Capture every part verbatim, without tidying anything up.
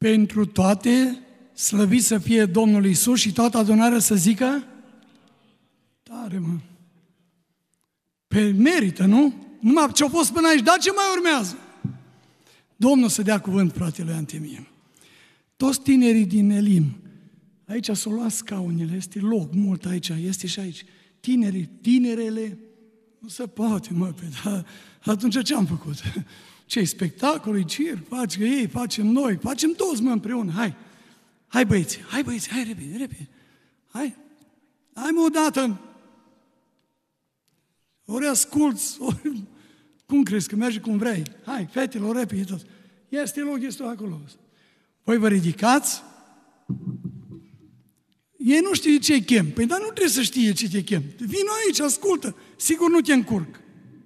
Pentru toate, slăvit să fie Domnul Iisus, și toată adunarea să zică, tare, mă, pe merită, nu? Numai ce-a fost până aici, dar ce mai urmează? Domnul să dea cuvânt, fratele Antemie. Toți tinerii din Elim, aici s-au luat scaunele, este loc mult aici, este și aici. Tinerii, tinerele, nu se poate, mă, pe, dar atunci ce am făcut? Ce-i spectacol, e cir, faci ei, facem noi, facem toți, mă, împreună, hai. Hai băieți, hai băieți, hai repede, repede. Hai, hai mă odată. Ori asculți, ori... Cum crezi că merge cum vrei? Hai, fetelor, repede tot. Este loc, este acolo. Voi vă ridicați. Ei nu știu ce-i chem. Păi dar nu trebuie să știe ce te chem. Vino aici, ascultă. Sigur nu te încurc.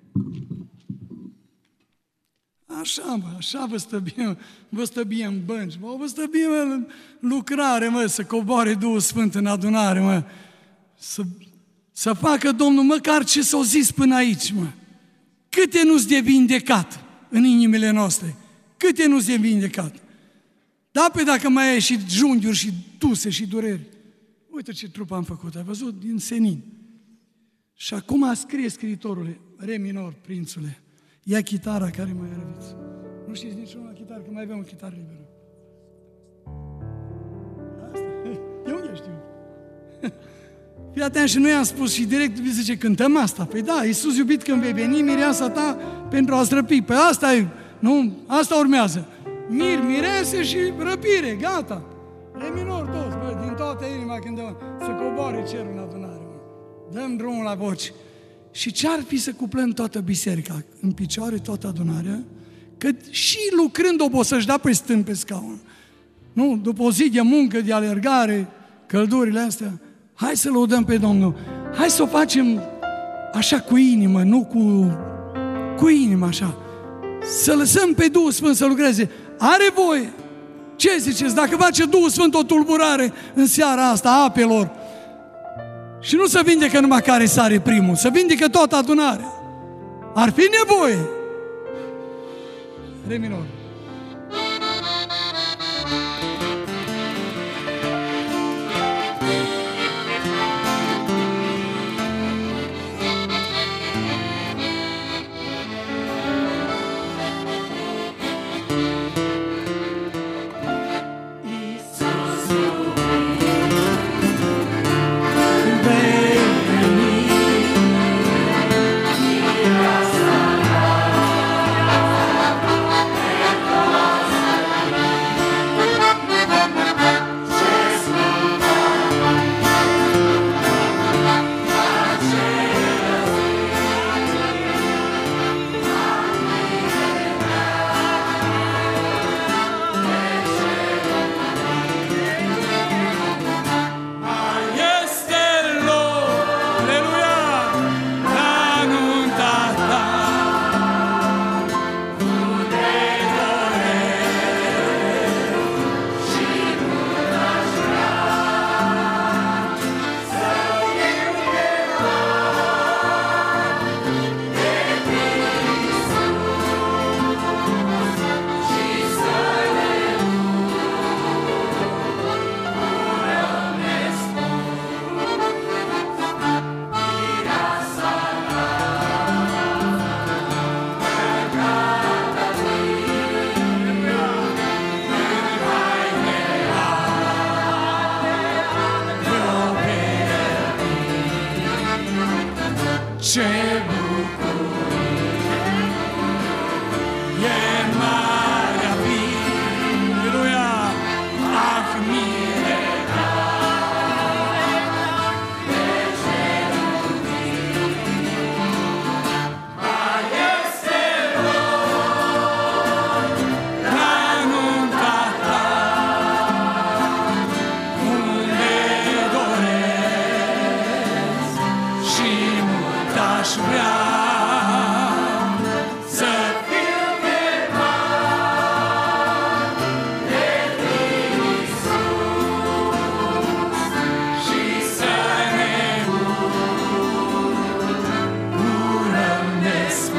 Așa, mă, așa vă stă bine, vă stă bine în bănci, mă, vă stă bine în lucrare, mă, să coboare Duhul Sfânt în adunare, mă. Să, să facă Domnul măcar ce s-au zis până aici, mă. Câte nu-s de vindecat în inimile noastre? Câte nu-s de vindecat? Da, pe dacă mai ai și junghiuri și duse și dureri. Uite ce trup am făcut, ai văzut? Din senin. Și acum scrie scriitorule, re minor, prințule, ia chitara care mai răviți. Nu știți niciuna chitară, că mai avem o chitară liberă. Asta, de unde știu? Fii atent, și noi am spus și direct zice, cântăm asta. Păi da, Iisus iubit, când vei veni, mireasa ta pentru a răpi. Păi asta e, nu? Asta urmează. Mir, mirese și răpire, gata. Re minor toți, bă, din toată inima cântăm. Să coboare cerul în adunare. Bă. Dăm drumul la voci. Și ce-ar fi să cuplăm toată biserica în picioare, toată adunarea? Că și lucrând obosești, da, păi stând pe scaun. Nu? După o zi de muncă, de alergare, căldurile astea, hai să lăudăm pe Domnul. Hai să o facem așa cu inimă, nu cu, cu inimă așa. Să lăsăm pe Duhul Sfânt să lucreze. Are voie. Ce ziceți? Dacă face Duhul Sfânt o tulburare în seara asta a apelor, și nu să vindecă numai care sare primul, să vindecă toată adunarea. Ar fi nevoie. Re minor.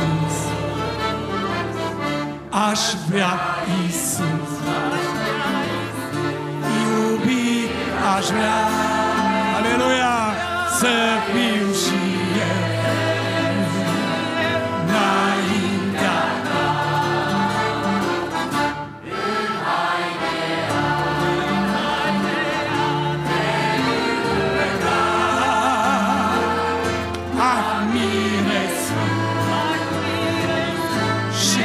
Aș vrea, Iisus, aș vrea, aleluia, să fiu și eu înaintea ta. Ah, mine sfânt și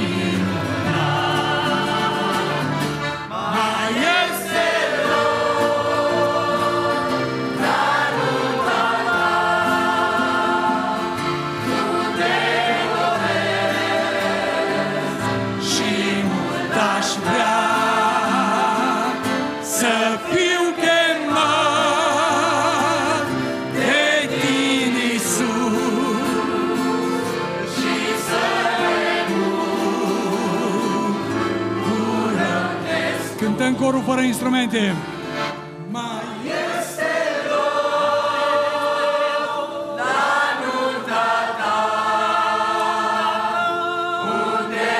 minunat, mai este aș vrea să fiu chemat de tine, Iisus, și să ne bucurăm. Cântăm corul fără instrumente. Mai este loc la nunta ta, unde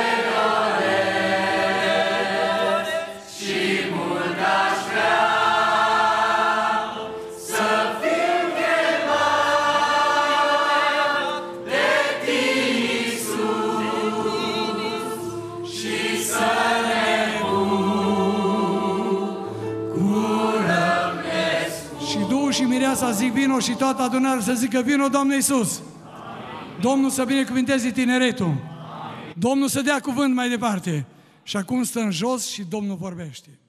și mireasa zic vino și toată adunarea să zică vino, Doamne Iisus. Domnul să binecuvinteze tineretul. Amin. Domnul să dea cuvânt mai departe. Și acum stăm jos și Domnul vorbește.